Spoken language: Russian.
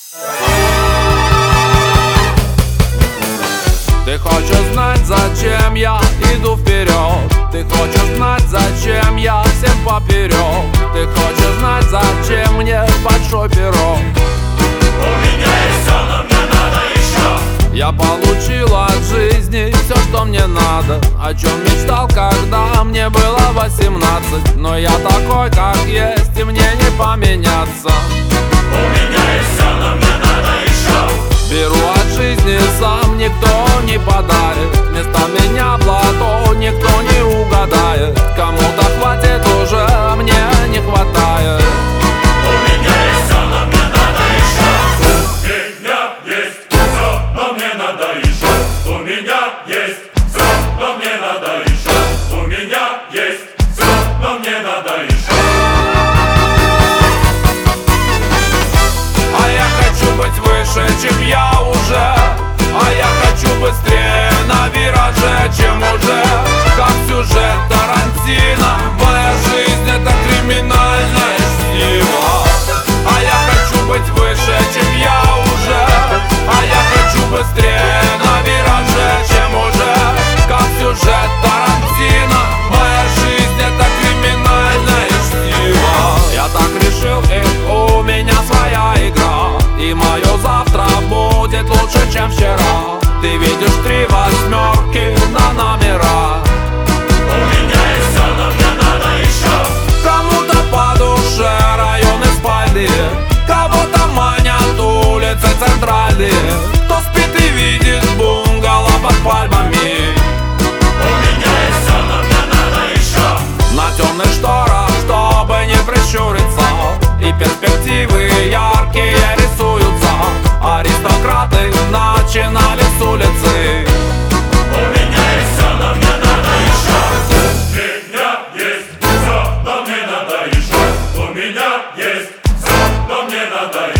Ты хочешь знать, зачем я иду вперед? Ты хочешь знать, зачем я всем поперек? Ты хочешь знать, зачем мне большой пирог? У меня есть все, но мне надо еще. Я получил от жизни все, что мне надо, о чем мечтал, когда мне было 18. Но я такой, как есть, и мне не поменяться. У меня есть все, но мне надо еще. Беру от жизни сам, никто не подарит. Вместо меня плато никто не угадает. Кому-то хватит уже, а мне не хватает. У меня есть все, но мне надо еще. У меня есть все, но мне надо еще. У меня есть все, но мне надо еще. У меня есть все, но мне надо еще. А я хочу быть выше, чем я уже. А я хочу быстрее на вираже, чем уже. Как сюжет Тарантино, моя жизнь это криминальное чтиво. А я хочу быть выше, чем я уже. А я хочу быстрее на вираже, чем уже. Как сюжет Тарантино, моя жизнь это криминальное чтиво. Я так решил, у меня своя игра. И мое завтра будет лучше, чем вчера. Ты видишь 3 восьмерки на номера. У меня есть все, но мне надо еще. Кому-то по душе районы спальные, кого-то манят улицы центральные. Кто спит и видит бунгало под пальмами. У меня есть все, но мне надо еще. На темных шторах, чтобы не прищуриться, и перспективы яркие рисуются. Аристократы начинали с улицы. У меня есть все, но мне надо еще. У меня есть все, но мне надо еще. У меня есть все, но мне надо еще.